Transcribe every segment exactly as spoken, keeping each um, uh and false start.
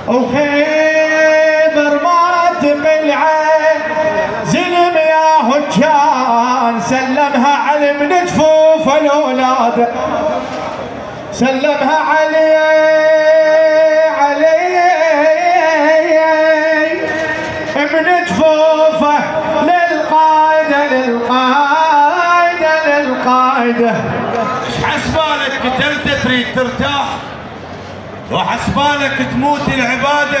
وخيبر ما تقلع زلم ياهو كان سلمها علي من جفوف الاولاد، سلمها علي علي من جفوفه للقايده للقايده للقايده. حسبالك قتلت تريد ترتاح، وحسبالك تموت العباده.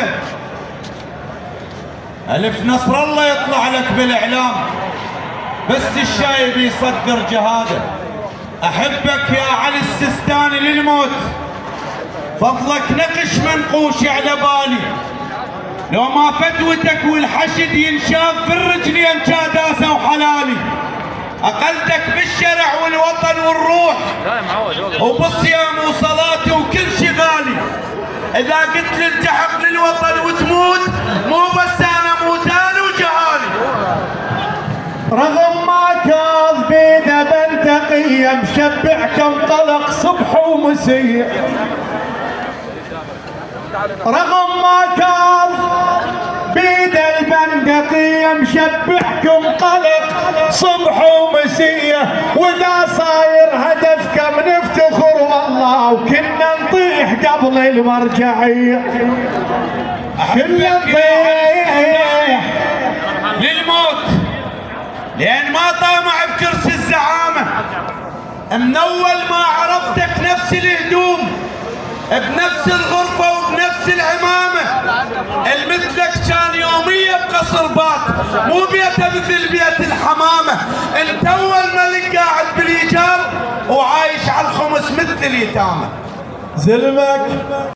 الف نصر الله يطلع لك بالاعلام، بس الشايب يصدر جهاده. احبك يا علي السستاني للموت، فضلك نقش منقوش على بالي. لو ما فتوتك والحشد ينشاف في الرجلين كاداسه وحلالي. اقلتك بالشرع والوطن والروح وبالصيام وصلاتي وكل شغالي. اذا قلت للتحق للوطن وتموت، مو بس انا موتان وجهالي. رغم ما كاظ بيده بلتقيه مشبع كم طلق صبح ومسيح، رغم ما كاظ بيده البندقيه مشبعكم قلق صبح ومسيه. واذا صاير هدفكم نفتخر والله وكنا نطيح قبل المرجعيه، كنا نطيح للموت لان ما طامع بكرسي الزعامه. من اول ما عرفتك نفس الهدوم بنفس الغرفه وبنفس العمامه. المثلك كان يوميه بقصر بات، مو بيته مثل بيت الحمامه. انت اول ملك قاعد بالايجار وعايش على الخمس مثل اليتامى. زلمك